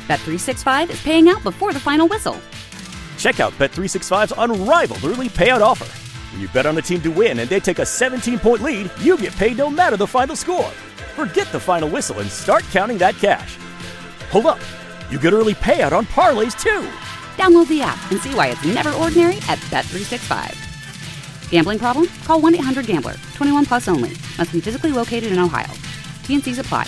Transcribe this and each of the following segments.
Bet365 is paying out before the final whistle. Check out Bet365's unrivaled early payout offer. When you bet on a team to win and they take a 17-point lead, you get paid no matter the final score. Forget the final whistle and start counting that cash. Hold up. You get early payout on parlays, too. Download the app and see why it's never ordinary at Bet365. Gambling problem? Call 1-800-GAMBLER. 21 plus only. Must be physically located in Ohio. T&Cs apply.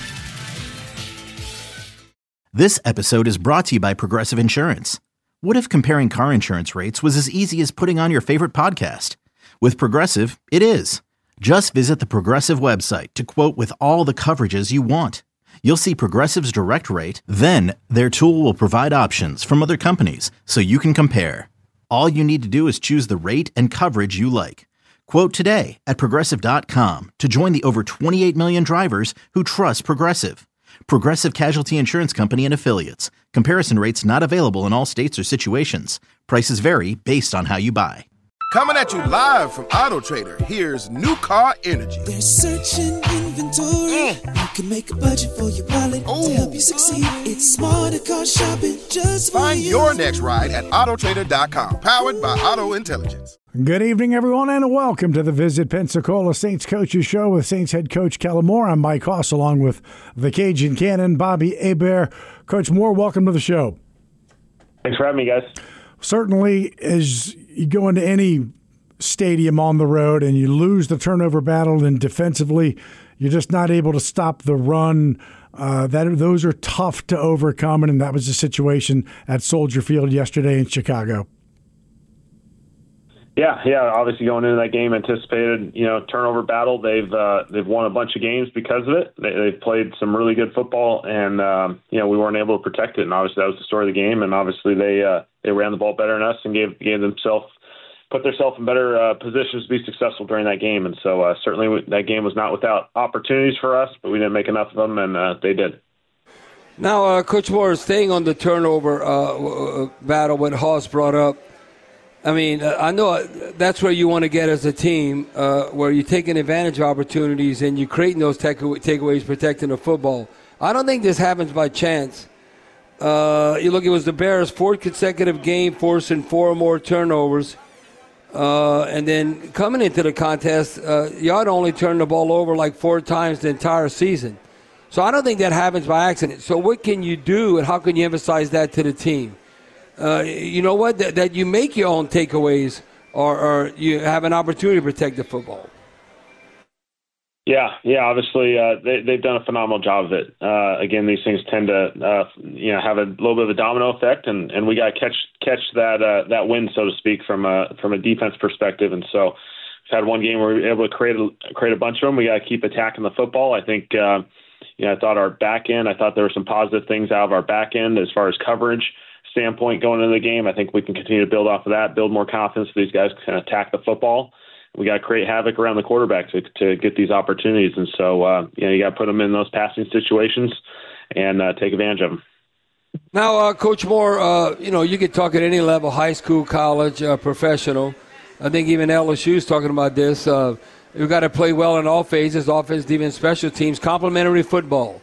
This episode is brought to you by Progressive Insurance. What if comparing car insurance rates was as easy as putting on your favorite podcast? With Progressive, it is. Just visit the Progressive website to quote with all the coverages you want. You'll see Progressive's direct rate, then their tool will provide options from other companies so you can compare. All you need to do is choose the rate and coverage you like. Quote today at Progressive.com to join the over 28 million drivers who trust Progressive. Progressive Casualty Insurance Company and Affiliates. Comparison rates not available in all states or situations. Prices vary based on how you buy. Coming at you live from Auto Trader, here's New Car Energy. They're searching inventory. You can make a budget for your wallet to help you succeed. It's smarter car shopping just for Find you. your next ride at autotrader.com. Powered by Auto Intelligence. Good evening, everyone, and welcome to the Visit Pensacola Saints Coaches Show with Saints head coach Kellen Moore. I'm Mike Hoss, along with the Cajun Cannon, Bobby Hebert. Coach Moore, welcome to the show. Thanks for having me, guys. Certainly, as you go into any stadium on the road and you lose the turnover battle, and defensively you're just not able to stop the run, those are tough to overcome, and that was the situation at Soldier Field yesterday in Chicago. Yeah. Obviously, going into that game, anticipated turnover battle. They've won a bunch of games because of it. They've played some really good football, and we weren't able to protect it. And obviously, that was the story of the game. And obviously, they ran the ball better than us and put themselves in better positions to be successful during that game. And so certainly that game was not without opportunities for us, but we didn't make enough of them, and they did. Now, Coach Moore, staying on the turnover battle, what Hoss brought up. I mean, I know that's where you want to get as a team, where you're taking advantage of opportunities and you're creating those takeaways, protecting the football. I don't think this happens by chance. You look, it was the Bears' fourth consecutive game forcing 4 or more turnovers. And then coming into the contest, you ought to only turn the ball over like 4 times the entire season. So I don't think that happens by accident. So what can you do, and how can you emphasize that to the team? You know what? That you make your own takeaways, or you have an opportunity to protect the football. Yeah. Obviously, they've done a phenomenal job of it. Again, these things tend to, have a little bit of a domino effect, and we got to catch that win, so to speak, from a defense perspective. And so, we've had one game where we were able to create a bunch of them. We got to keep attacking the football. I think, I thought our back end. I thought there were some positive things out of our back end as far as coverage standpoint going into the game. I think we can continue to build off of that, build more confidence so these guys can attack the football. We got to create havoc around the quarterback to get these opportunities. And so, you got to put them in those passing situations and take advantage of them. Now, Coach Moore, you could talk at any level, high school, college, professional. I think even LSU is talking about this. We've got to play well in all phases, offense, defense, special teams, complementary football.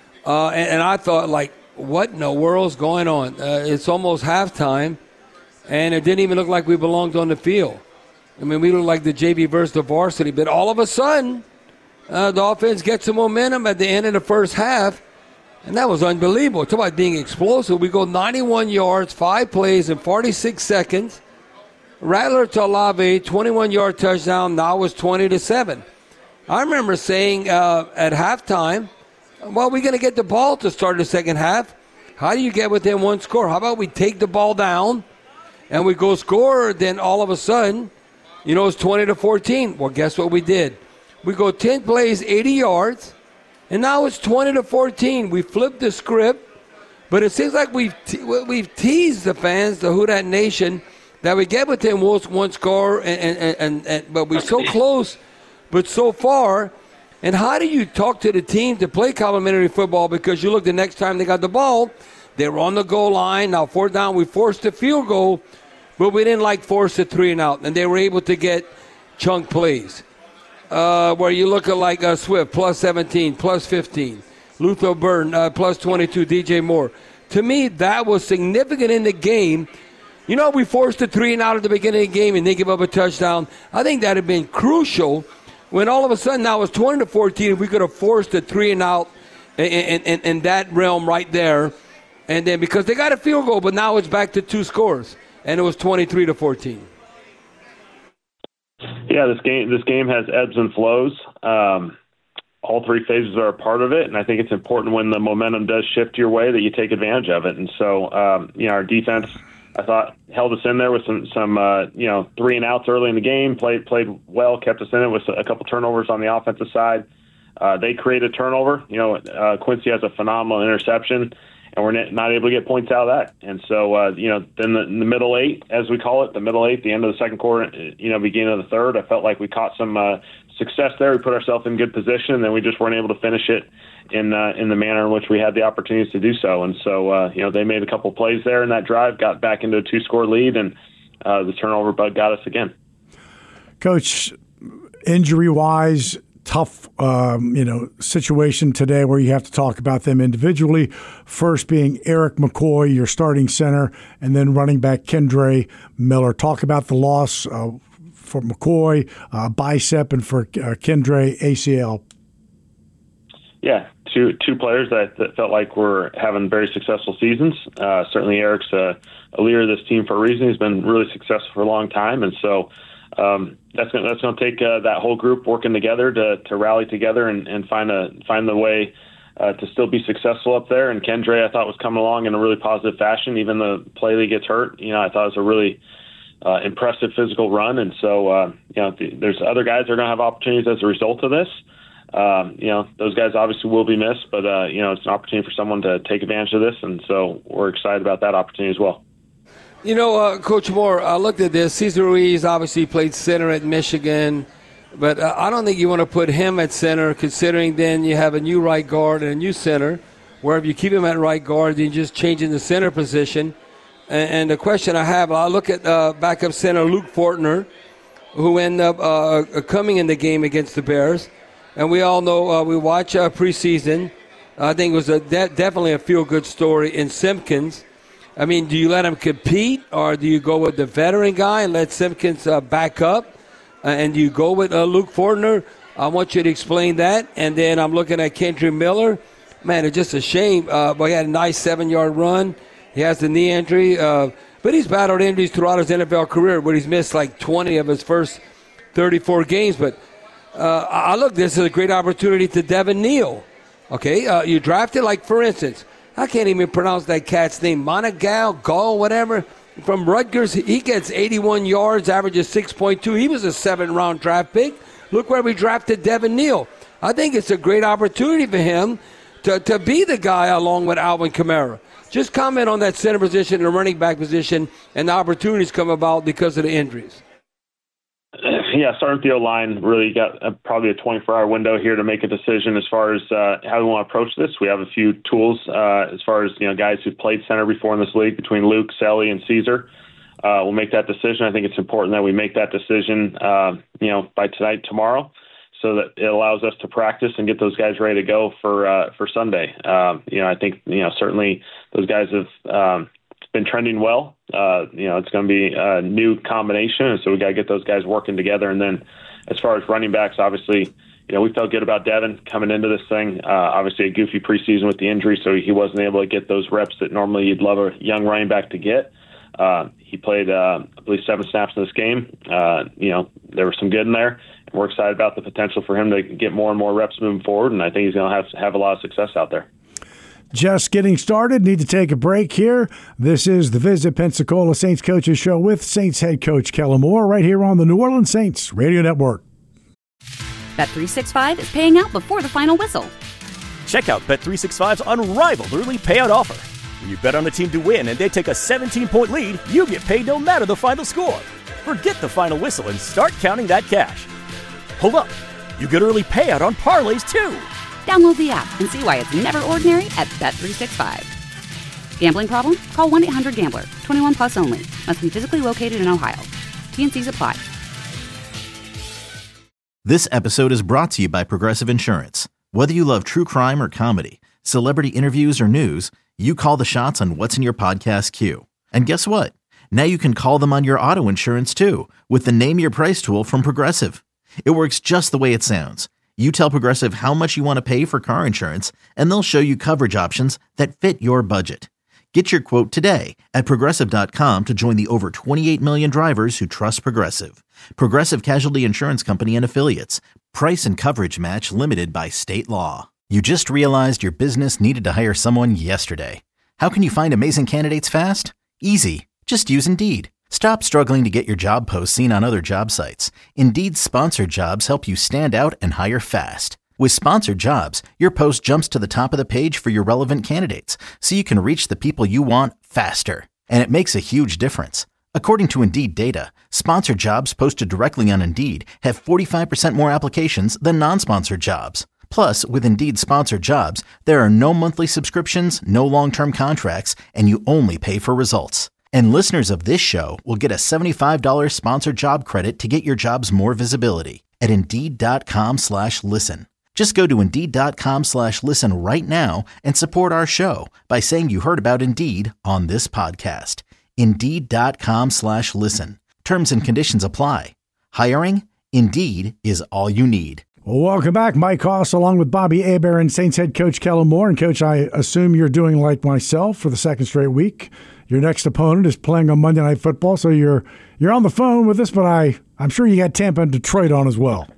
And I thought, what in the world's going on? It's almost halftime, and it didn't even look like we belonged on the field. I mean, we look like the JV versus the varsity, but all of a sudden, the offense gets some momentum at the end of the first half, and that was unbelievable. Talk about being explosive. We go 91 yards, 5 plays in 46 seconds. Rattler to Olave, 21-yard touchdown. Now it's 20-7. I remember saying at halftime, well, we're going to get the ball to start the second half. How do you get within 1 score? How about we take the ball down and we go score? Then all of a sudden, it's 20-14. Well, guess what we did? We go 10 plays, 80 yards, and now it's 20-14. We flipped the script, but it seems like we've teased the fans, the Who Dat Nation, that we get within 1 score, but we're so close, but so far. And how do you talk to the team to play complementary football? Because you look, the next time they got the ball, they were on the goal line. Now 4th down, we forced a field goal, but we didn't force a 3 and out. And they were able to get chunk plays. Where you look at Swift, plus 17, plus 15. Luther Burton, plus 22. DJ Moore, To me, that was significant in the game. You know, we forced a 3-and-out at the beginning of the game and they give up a touchdown. I think that had been crucial when all of a sudden now it's 20-14. If we could have forced a 3-and-out in that realm right there. And then because they got a field goal, but now it's back to 2 scores. And it was 23-14. Yeah, this game has ebbs and flows. All 3 phases are a part of it, and I think it's important when the momentum does shift your way that you take advantage of it. And so, our defense, I thought, held us in there with some 3-and-outs early in the game, played well, kept us in it with a couple turnovers on the offensive side. They create a turnover. Quincy has a phenomenal interception, and we're not able to get points out of that. And so, then the middle 8, as we call it, the middle 8, the end of the second quarter, beginning of the third, I felt like we caught some success there. We put ourselves in good position, and then we just weren't able to finish it in the manner in which we had the opportunities to do so. And so, they made a couple plays there in that drive, got back into a 2-score lead, and the turnover bug got us again. Coach, injury-wise, tough, situation today where you have to talk about them individually. First being Eric McCoy, your starting center, and then running back Kendre Miller. Talk about the loss for McCoy, bicep, and for Kendre, ACL. Yeah, two players that felt like were having very successful seasons. Certainly Eric's a leader of this team for a reason. He's been really successful for a long time, and so that's going to take that whole group working together to rally together and find the way to still be successful up there. And Kendre, I thought, was coming along in a really positive fashion. Even the play that he gets hurt, I thought it was a really impressive physical run. And so, there's other guys that are going to have opportunities as a result of this. Those guys obviously will be missed, but, it's an opportunity for someone to take advantage of this. And so we're excited about that opportunity as well. Coach Moore, I looked at this. Cesar Ruiz obviously played center at Michigan, but I don't think you want to put him at center, considering then you have a new right guard and a new center, where if you keep him at right guard, then you're just changing the center position. And the question I have, I look at backup center Luke Fortner, who ended up coming in the game against the Bears. And we all know, we watch preseason. I think it was definitely a feel-good story in Simpkins. I mean, do you let him compete, or do you go with the veteran guy and let Simpkins back up? And do you go with Luke Fortner? I want you to explain that. And then I'm looking at Kendre Miller. Man, it's just a shame. But he had a nice 7-yard run. He has the knee injury. But he's battled injuries throughout his NFL career, where he's missed like 20 of his first 34 games. But I look, this is a great opportunity to Devin Neal. Okay, you drafted, like, for instance, I can't even pronounce that cat's name, Monagal, Gall, whatever, from Rutgers. He gets 81 yards, averages 6.2. He was a 7th-round draft pick. Look where we drafted Devin Neal. I think it's a great opportunity for him to be the guy along with Alvin Kamara. Just comment on that center position and the running back position and the opportunities come about because of the injuries. Yeah, starting with the O-line, really got probably a 24-hour window here to make a decision as far as how we want to approach this. We have a few tools as far as guys who've played center before in this league between Luke, Selly, and Caesar. We'll make that decision. I think it's important that we make that decision, by tonight, tomorrow, so that it allows us to practice and get those guys ready to go for Sunday. I think certainly those guys have been trending well. It's going to be a new combination, so we got to get those guys working together. And then as far as running backs, obviously, we felt good about Devin coming into this thing. Obviously a goofy preseason with the injury, so he wasn't able to get those reps that normally you'd love a young running back to get. He played, I believe, 7 snaps in this game. There was some good in there. And we're excited about the potential for him to get more and more reps moving forward, and I think he's going to have a lot of success out there. Just getting started. Need to take a break here. This is the Visit Pensacola Saints Coaches Show with Saints head coach Kellen Moore right here on the New Orleans Saints Radio Network. Bet365 is paying out before the final whistle. Check out Bet365's unrivaled early payout offer. When you bet on a team to win and they take a 17-point lead, you get paid no matter the final score. Forget the final whistle and start counting that cash. Hold up. You get early payout on parlays, too. Download the app and see why it's never ordinary at Bet365. Gambling problem? Call 1-800-GAMBLER. 21 plus only. Must be physically located in Ohio. T&Cs apply. This episode is brought to you by Progressive Insurance. Whether you love true crime or comedy, celebrity interviews or news, You call the shots on what's in your podcast queue. And guess what? Now you can call them on your auto insurance too with the Name Your Price tool from Progressive. It works just the way it sounds. You tell Progressive how much you want to pay for car insurance, and they'll show you coverage options that fit your budget. Get your quote today at Progressive.com to join the over 28 million drivers who trust Progressive. Progressive Casualty Insurance Company and Affiliates. Price and coverage match limited by state law. You just realized your business needed to hire someone yesterday. How can you find amazing candidates fast? Easy. Just use Indeed. Stop struggling to get your job posts seen on other job sites. Indeed's sponsored jobs help you stand out and hire fast. With sponsored jobs, your post jumps to the top of the page for your relevant candidates, so you can reach the people you want faster. And it makes a huge difference. According to Indeed data, sponsored jobs posted directly on Indeed have 45% more applications than non-sponsored jobs. Plus, with Indeed sponsored jobs, there are no monthly subscriptions, no long-term contracts, and you only pay for results. And listeners of this show will get a $75 sponsored job credit to get your jobs more visibility at Indeed.com/listen. Just go to Indeed.com/listen right now and support our show by saying you heard about Indeed on this podcast. Indeed.com/listen. Terms and conditions apply. Hiring? Indeed is all you need. Well, welcome back. Mike Hoss along with Bobby Hebert and Saints head coach Kellen Moore. And, Coach, I assume you're doing like myself for the second straight week. Your next opponent is playing on Monday Night Football, so you're on the phone with us, but I'm sure you got Tampa and Detroit on as well.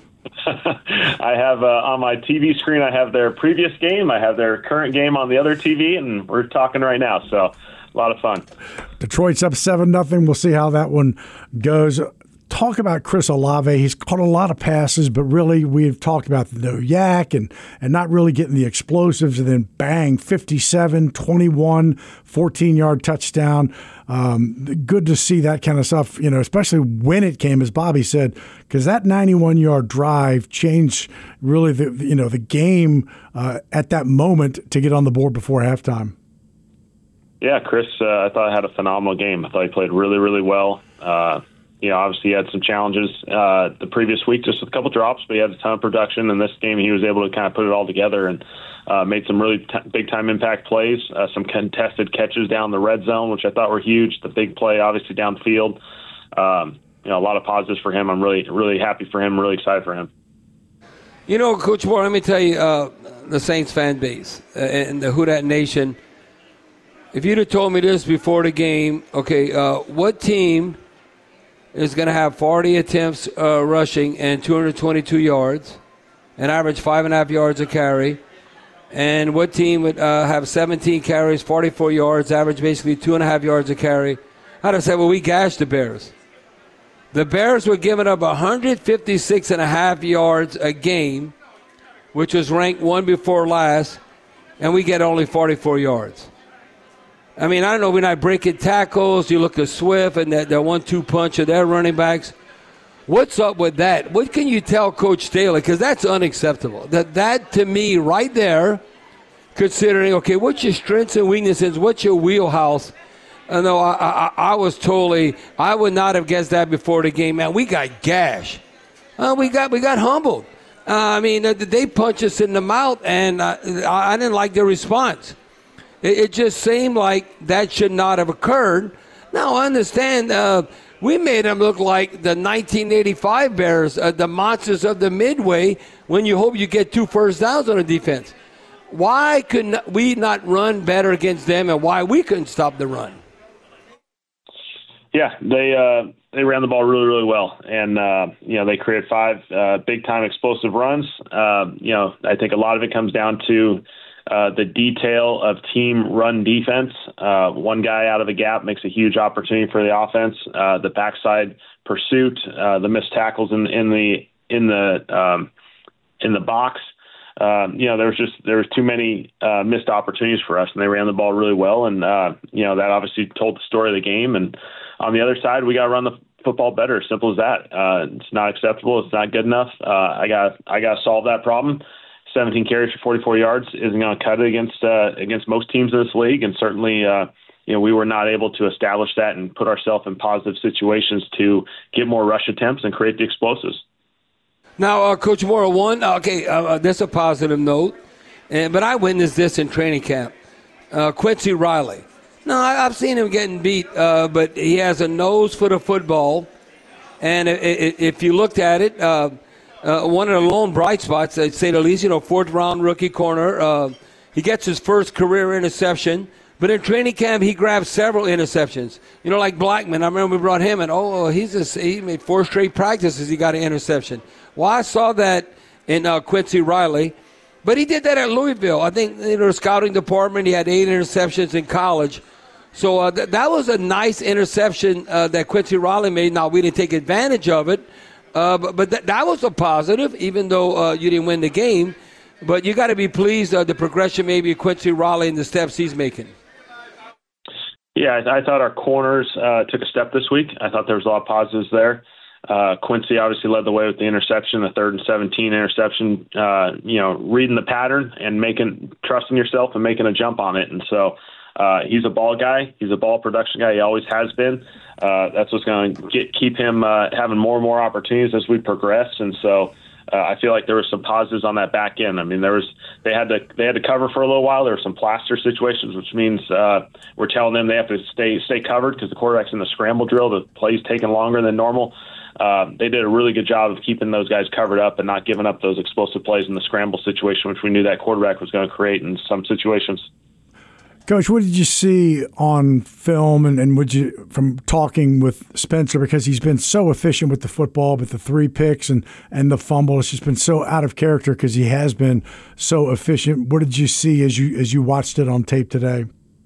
I have on my TV screen, I have their previous game. I have their current game on the other TV, and we're talking right now, so a lot of fun. Detroit's up 7-0. We'll see how that one goes. Talk about Chris Olave. He's caught a lot of passes, but really we've talked about the no yak and not really getting the explosives, and then bang, 57, 21, 14-yard touchdown. Good to see that kind of stuff, especially when it came, as Bobby said, because that 91-yard drive changed really the game at that moment to get on the board before halftime. Yeah, Chris, I thought had a phenomenal game. I thought he played really, really well. Obviously he had some challenges the previous week, just with a couple drops, but he had a ton of production. In this game, he was able to kind of put it all together and made some really big-time impact plays, some contested catches down the red zone, which I thought were huge. The big play, obviously, downfield. A lot of positives for him. I'm really, really happy for him, really excited for him. Coach Moore, let me tell you, the Saints fan base and the Who Dat Nation, if you'd have told me this before the game, what team is going to have 40 attempts rushing and 222 yards and average 5.5 yards a carry, and what team would have 17 carries, 44 yards, average basically 2.5 yards a carry, I'd have said, well, we gashed the Bears. The Bears were giving up 156.5 yards a game, which was ranked one before last, and we get only 44 yards. I mean, I don't know, we're not breaking tackles. You look at Swift and that 1-2 punch of their running backs. What's up with that? What can you tell Coach Staley? Because that's unacceptable. That, to me, right there, considering, what's your strengths and weaknesses? What's your wheelhouse? No, I was totally – I would not have guessed that before the game. Man, we got gashed. We got humbled. They punched us in the mouth, and I didn't like their response. It just seemed like that should not have occurred. Now, I understand we made them look like the 1985 Bears, the monsters of the Midway, when you hope you get 2 first downs on a defense. Why couldn't we not run better against them, and why we couldn't stop the run? Yeah, they ran the ball really, really well, and they created 5 big-time explosive runs. I think a lot of it comes down to the detail of team run defense. One guy out of the gap makes a huge opportunity for the offense. The backside pursuit, the missed tackles in the box. There was too many missed opportunities for us, and they ran the ball really well. And that obviously told the story of the game. And on the other side, we got to run the football better. Simple as that. It's not acceptable. It's not good enough. I got to solve that problem. 17 carries for 44 yards isn't going to cut it against most teams in this league, and certainly we were not able to establish that and put ourselves in positive situations to get more rush attempts and create the explosives. Now, Coach Moore, that's a positive note, but I witnessed this in training camp. Quincy Riley. No, I've seen him getting beat, but he has a nose for the football. And if you looked at it, one of the lone bright spots, I'd say the least, fourth-round rookie corner. He gets his first career interception. But in training camp, he grabbed several interceptions. Like Blackman. I remember we brought him in. He made 4 straight practices. He got an interception. Well, I saw that in Quincy Riley. But he did that at Louisville. I think in the scouting department, he had 8 interceptions in college. So that was a nice interception that Quincy Riley made. Now, we didn't take advantage of it. But that was a positive, even though you didn't win the game. But you got to be pleased the progression maybe of Quincy Riley and the steps he's making. Yeah, I thought our corners took a step this week. I thought there was a lot of positives there. Quincy obviously led the way with the interception, the 3rd and 17 interception, reading the pattern and trusting yourself and making a jump on it. And so he's a ball guy. He's a ball production guy. He always has been. That's what's going to keep him having more and more opportunities as we progress. And so I feel like there were some positives on that back end. I mean, they had to cover for a little while. There were some plaster situations, which means we're telling them they have to stay covered because the quarterback's in the scramble drill. The play's taking longer than normal. They did a really good job of keeping those guys covered up and not giving up those explosive plays in the scramble situation, which we knew that quarterback was going to create in some situations. Coach, what did you see on film and would you from talking with Spencer, because he's been so efficient with the football, with the 3 picks and the fumble? It's just been so out of character because he has been so efficient. What did you see as you watched it on tape today?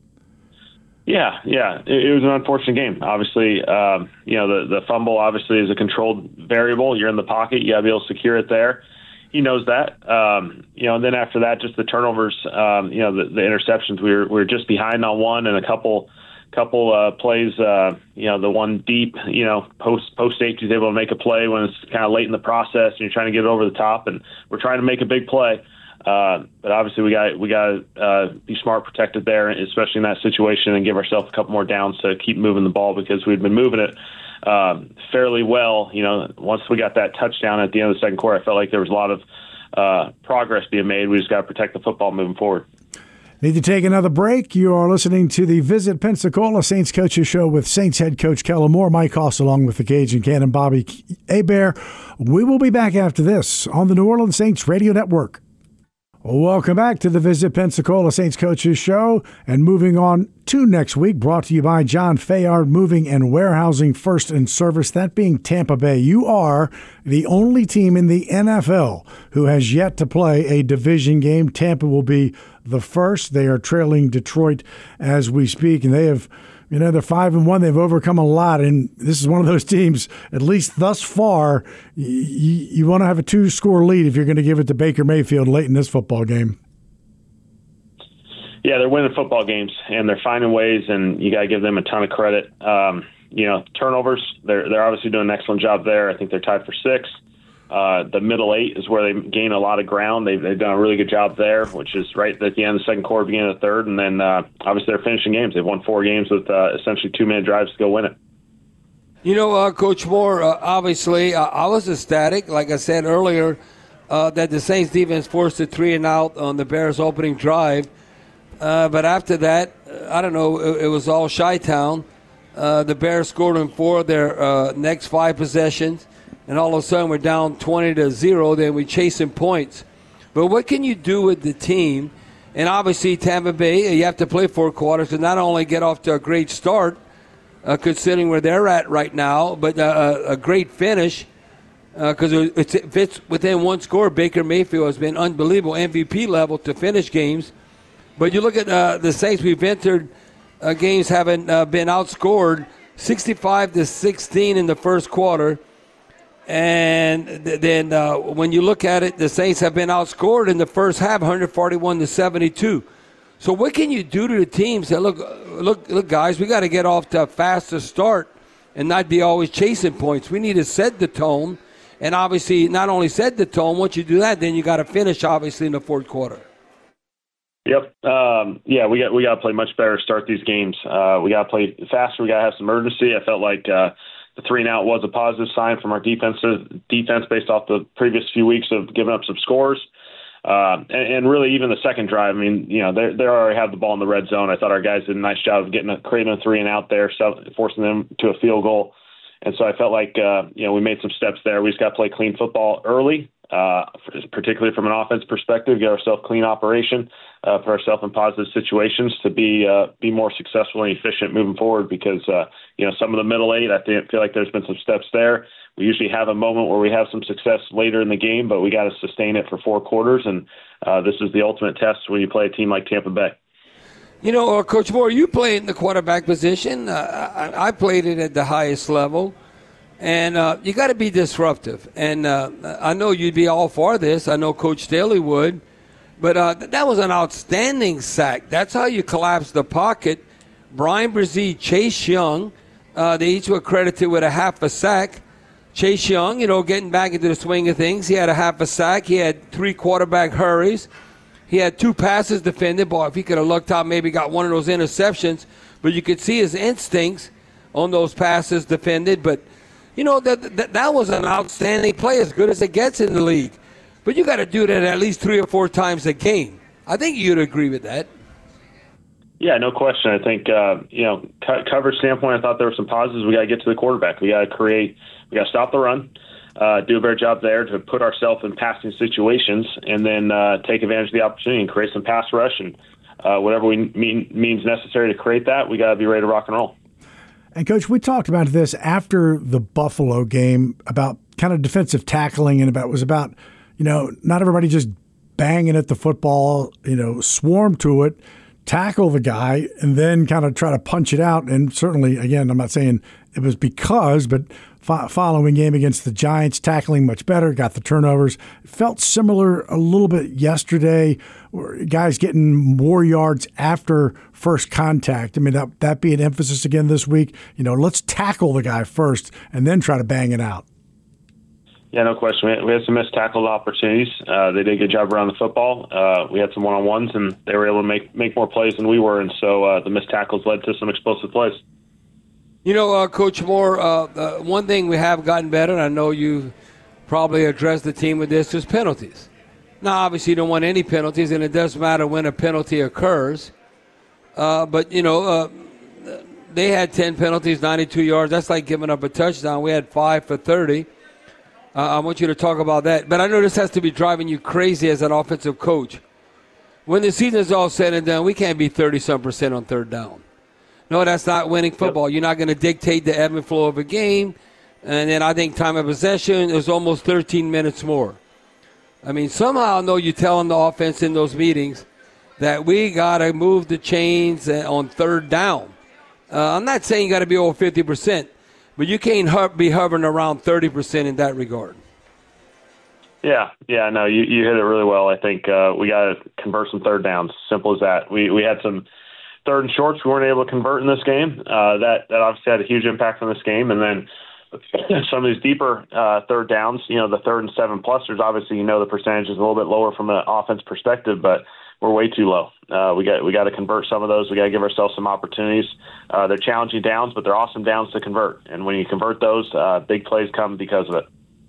Yeah. It was an unfortunate game. Obviously, the fumble obviously is a controlled variable. You're in the pocket. You got to be able to secure it there. He knows that. And then after that, just the turnovers, the interceptions, we were just behind on one and a couple plays, the one deep, post safety is able to make a play when it's kind of late in the process and you're trying to get it over the top, and we're trying to make a big play. But obviously we got to be smart, protected there, especially in that situation, and give ourselves a couple more downs to keep moving the ball because we'd been moving it fairly well. Once we got that touchdown at the end of the second quarter, I felt like there was a lot of progress being made. We just got to protect the football moving forward. Need to take another break. You are listening to the Visit Pensacola Saints Coaches Show with Saints head coach Kellen Moore, Mike Hoss, along with the Cajun Cannon Bobby Hebert. We will be back after this on the New Orleans Saints Radio Network. Welcome back to the Visit Pensacola Saints Coaches Show, and moving on to next week, brought to you by John Fayard Moving and Warehousing First in Service, that being Tampa Bay. You are the only team in the NFL who has yet to play a division game. Tampa will be the first. They are trailing Detroit as we speak, and they have, they're 5-1. They've overcome a lot, and this is one of those teams, at least thus far, you want to have a 2-score lead if you're going to give it to Baker Mayfield late in this football game. Yeah, they're winning football games, and they're finding ways, and you got to give them a ton of credit. Turnovers, they're obviously doing an excellent job there. I think they're tied for 6. The middle 8 is where they gain a lot of ground. They've done a really good job there, which is right at the end of the second quarter, beginning of the third. And then obviously they're finishing games. They've won 4 games with essentially 2-minute drives to go win it. Coach Moore, obviously I was ecstatic, like I said earlier, that the Saints defense forced a 3-and-out on the Bears' opening drive. But after that, I don't know, it was all Chi-Town. The Bears scored in 4 of their next 5 possessions. And all of a sudden we're down 20-0, then we're chasing points. But what can you do with the team? And obviously Tampa Bay, you have to play 4 quarters to not only get off to a great start, considering where they're at right now, but a great finish. Because if it's within 1 score, Baker Mayfield has been unbelievable, MVP level to finish games. But you look at the Saints, we've entered games having been outscored 65-16 in the first quarter. And then when you look at it, the Saints have been outscored in the first half, 141-72. So what can you do to the team? Say, look, guys, we got to get off to a faster start and not be always chasing points. We need to set the tone, and obviously not only set the tone. Once you do that, then you got to finish obviously in the fourth quarter. Yep. We got to play much better to start these games. We got to play faster. We got to have some urgency. I felt like the 3-and-out was a positive sign from our defense based off the previous few weeks of giving up some scores. And really, even the second drive, I mean, they already have the ball in the red zone. I thought our guys did a nice job of creating a 3-and-out there, forcing them to a field goal. And so I felt like, we made some steps there. We just got to play clean football early, particularly from an offense perspective, get ourselves clean operation, put ourselves in positive situations to be more successful and efficient moving forward because, some of the middle eight, I feel like there's been some steps there. We usually have a moment where we have some success later in the game, but we got to sustain it for 4 quarters, and this is the ultimate test when you play a team like Tampa Bay. Coach Moore, you play in the quarterback position. I played it at the highest level, and you got to be disruptive. And I know you'd be all for this. I know Coach Staley would, but that was an outstanding sack. That's how you collapse the pocket. Brian Brzee, Chase Young, they each were credited with a half a sack. Chase Young, getting back into the swing of things, he had a half a sack. He had 3 quarterback hurries. He had 2 passes defended. Boy, if he could have looked out, maybe got one of those interceptions. But you could see his instincts on those passes defended. But, that was an outstanding play, as good as it gets in the league. But you got to do that at least 3 or 4 times a game. I think you'd agree with that. Yeah, no question. I think, coverage standpoint, I thought there were some positives. We got to get to the quarterback. We got to stop the run, do a better job there to put ourselves in passing situations, and then take advantage of the opportunity and create some pass rush. And whatever means necessary to create that, we got to be ready to rock and roll. And, Coach, we talked about this after the Buffalo game about kind of defensive tackling, and it was about, not everybody just banging at the football, swarm to it, tackle the guy, and then kind of try to punch it out. And certainly, again, I'm not saying it was but following game against the Giants, tackling much better, got the turnovers. It felt similar a little bit yesterday, where guys getting more yards after first contact. I mean, that be an emphasis again this week. Let's tackle the guy first and then try to bang it out. Yeah, no question. We had some missed tackle opportunities. They did a good job around the football. We had some one-on-ones, and they were able to make more plays than we were, and so the missed tackles led to some explosive plays. Coach Moore, one thing we have gotten better, and I know you probably addressed the team with this, is penalties. Now, obviously, you don't want any penalties, and it doesn't matter when a penalty occurs. But they had 10 penalties, 92 yards. That's like giving up a touchdown. We had 5 for 30. I want you to talk about that. But I know this has to be driving you crazy as an offensive coach. When the season's all said and done, we can't be 30-some% on third down. No, that's not winning football. You're not going to dictate the ebb and flow of a game. And then I think time of possession is almost 13 minutes more. I mean, somehow I know you're telling the offense in those meetings that we got to move the chains on third down. I'm not saying you got to be over 50%. But you can't be hovering around 30% in that regard. Yeah, no, you hit it really well. I think we got to convert some third downs. Simple as that. We had some third and shorts we weren't able to convert in this game. That obviously had a huge impact on this game. And then some of these deeper third downs, the 3rd and 7+ers, obviously, the percentage is a little bit lower from an offense perspective, but we're way too low. We got to convert some of those. We got to give ourselves some opportunities. They're challenging downs, but they're awesome downs to convert. And when you convert those, big plays come because of it.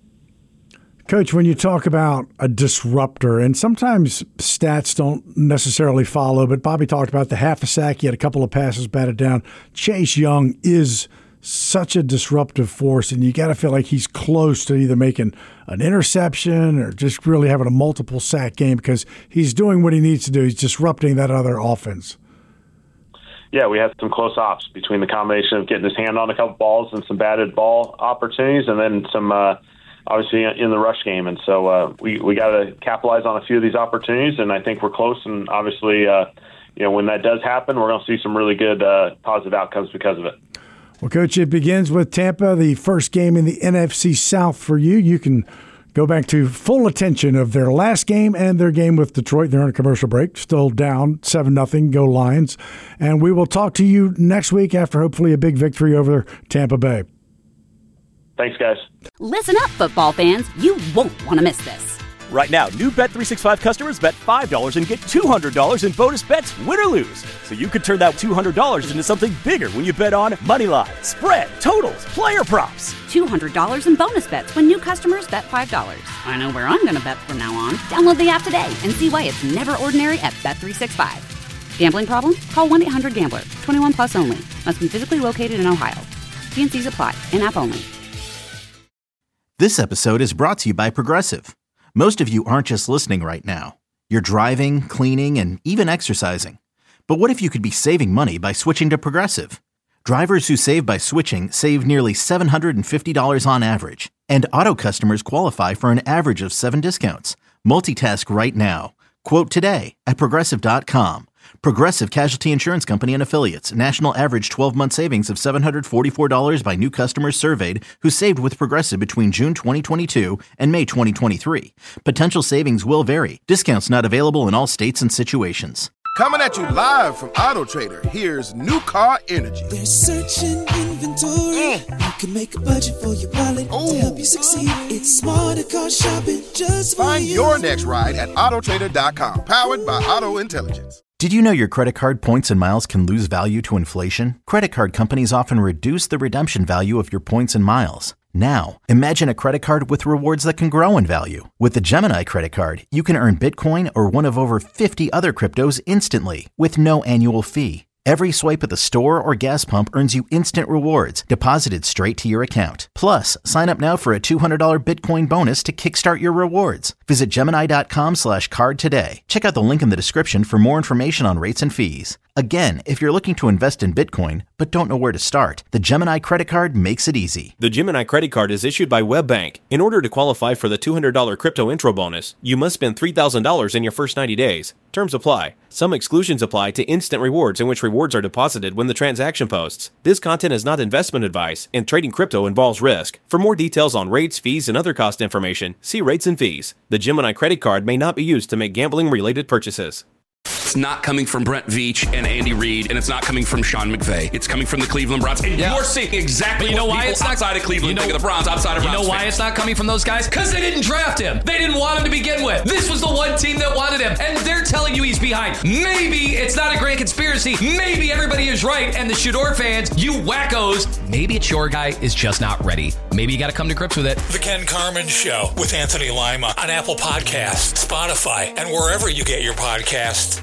Coach, when you talk about a disruptor, and sometimes stats don't necessarily follow, but Bobby talked about the half a sack. He had a couple of passes batted down. Chase Young is such a disruptive force, and you got to feel like he's close to either making an interception or just really having a multiple sack game because he's doing what he needs to do. He's disrupting that other offense. Yeah, we had some close ops between the combination of getting his hand on a couple balls and some batted ball opportunities, and then some obviously in the rush game. And so we got to capitalize on a few of these opportunities, and I think we're close. And obviously, when that does happen, we're going to see some really good positive outcomes because of it. Well, Coach, it begins with Tampa, the first game in the NFC South for you. You can go back to full attention of their last game and their game with Detroit. They're on a commercial break, still down 7-0. Go Lions. And we will talk to you next week after hopefully a big victory over Tampa Bay. Thanks, guys. Listen up, football fans. You won't want to miss this. Right now, new Bet365 customers bet $5 and get $200 in bonus bets, win or lose. So you could turn that $200 into something bigger when you bet on money line, spread, totals, player props. $200 in bonus bets when new customers bet $5. I know where I'm going to bet from now on. Download the app today and see why it's never ordinary at Bet365. Gambling problem? Call 1-800-GAMBLER. 21 plus only. Must be physically located in Ohio. T&Cs apply. In-app only. This episode is brought to you by Progressive. Most of you aren't just listening right now. You're driving, cleaning, and even exercising. But what if you could be saving money by switching to Progressive? Drivers who save by switching save nearly $750 on average. And auto customers qualify for an average of 7 discounts. Multitask right now. Quote today at Progressive.com. Progressive Casualty Insurance Company and Affiliates. National average 12-month savings of $744 by new customers surveyed who saved with Progressive between June 2022 and May 2023. Potential savings will vary. Discounts not available in all states and situations. Coming at you live from Auto Trader, here's New Car Energy. They're searching inventory. You can make a budget for your wallet to help you succeed. It's smarter car shopping just for Find you. your next ride at autotrader.com, powered by Auto Intelligence. Did you know your credit card points and miles can lose value to inflation? Credit card companies often reduce the redemption value of your points and miles. Now, imagine a credit card with rewards that can grow in value. With the Gemini credit card, you can earn Bitcoin or one of over 50 other cryptos instantly with no annual fee. Every swipe at the store or gas pump earns you instant rewards deposited straight to your account. Plus, sign up now for a $200 Bitcoin bonus to kickstart your rewards. Visit Gemini.com/card today. Check out the link in the description for more information on rates and fees. Again, if you're looking to invest in Bitcoin but don't know where to start, the Gemini credit card makes it easy. The Gemini credit card is issued by WebBank. In order to qualify for the $200 crypto intro bonus, you must spend $3,000 in your first 90 days. Terms apply. Some exclusions apply to instant rewards, in which rewards are deposited when the transaction posts. This content is not investment advice, and trading crypto involves risk. For more details on rates, fees, and other cost information, see rates and fees. The Gemini credit card may not be used to make gambling-related purchases. It's not coming from Brent Veach and Andy Reid, and it's not coming from Sean McVay. It's coming from the Cleveland Browns. And you're seeing exactly what people outside of Cleveland think of the Browns, outside of Browns fans. You know why it's not coming from those guys? Because they didn't draft him. They didn't want him to begin with. This was the one team that wanted him, and they're telling you he's behind. Maybe it's not a grand conspiracy. Maybe everybody is right, and the Shador fans, you wackos, maybe it's your guy is just not ready. Maybe you got to come to grips with it. The Ken Carman Show with Anthony Lima on Apple Podcasts, Spotify, and wherever you get your podcasts.